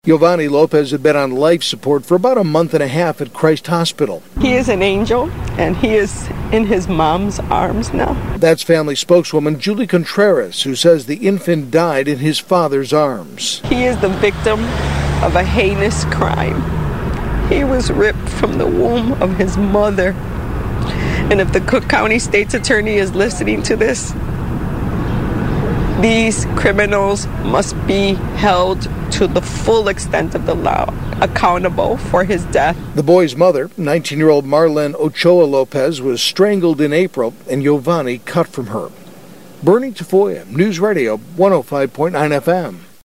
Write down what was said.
Giovanni Lopez had been on life support for about a month and a half at Christ Hospital. He is an angel, and he is in his mom's arms now. That's family spokeswoman Julie Contreras, who says the infant died in his father's arms. He is the victim of a heinous crime. He was ripped from the womb of his mother. And if the Cook County State's Attorney is listening to this, these criminals must be held to the full extent of the law, accountable for his death. The boy's mother, 19-year-old Marlene Ochoa Lopez, was strangled in April and Giovanni cut from her. Bernie Tafoya, News Radio 105.9 FM.